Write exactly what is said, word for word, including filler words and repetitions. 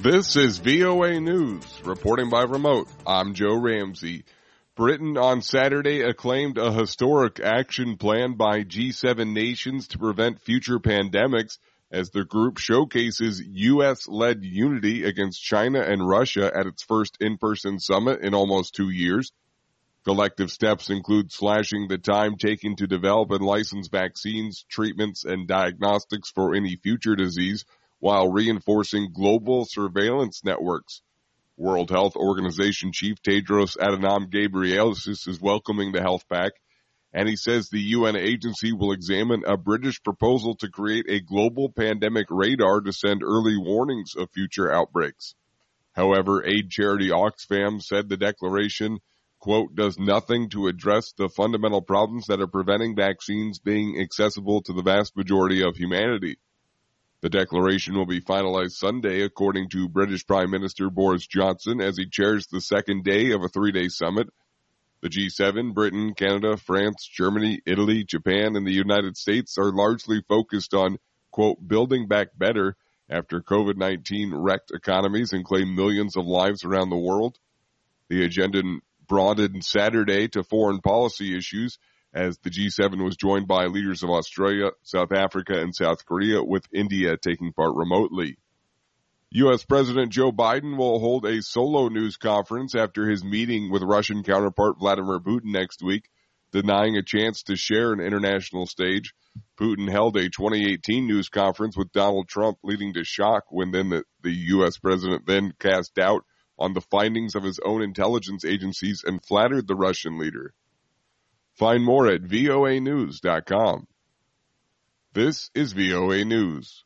This is V O A News, reporting by remote. I'm Joe Ramsey. Britain on Saturday acclaimed a historic action plan by G seven nations to prevent future pandemics as the group showcases U S-led unity against China and Russia at its first in-person summit in almost two years. Collective steps include slashing the time taken to develop and license vaccines, treatments, and diagnostics for any future disease, while reinforcing global surveillance networks. World Health Organization Chief Tedros Adhanom Ghebreyesus is welcoming the health pact, and he says the U N agency will examine a British proposal to create a global pandemic radar to send early warnings of future outbreaks. However, aid charity Oxfam said the declaration, quote, does nothing to address the fundamental problems that are preventing vaccines being accessible to the vast majority of humanity. The declaration will be finalized Sunday, according to British Prime Minister Boris Johnson, as he chairs the second day of a three-day summit. The G seven, Britain, Canada, France, Germany, Italy, Japan, and the United States are largely focused on, quote, building back better after COVID nineteen wrecked economies and claimed millions of lives around the world. The agenda broadened Saturday to foreign policy issues, as the G seven was joined by leaders of Australia, South Africa, and South Korea, with India taking part remotely. U S President Joe Biden will hold a solo news conference after his meeting with Russian counterpart Vladimir Putin next week, denying a chance to share an international stage. Putin held a twenty eighteen news conference with Donald Trump, leading to shock when then the, the U S president then cast doubt on the findings of his own intelligence agencies and flattered the Russian leader. Find more at V O A news dot com. This is V O A News.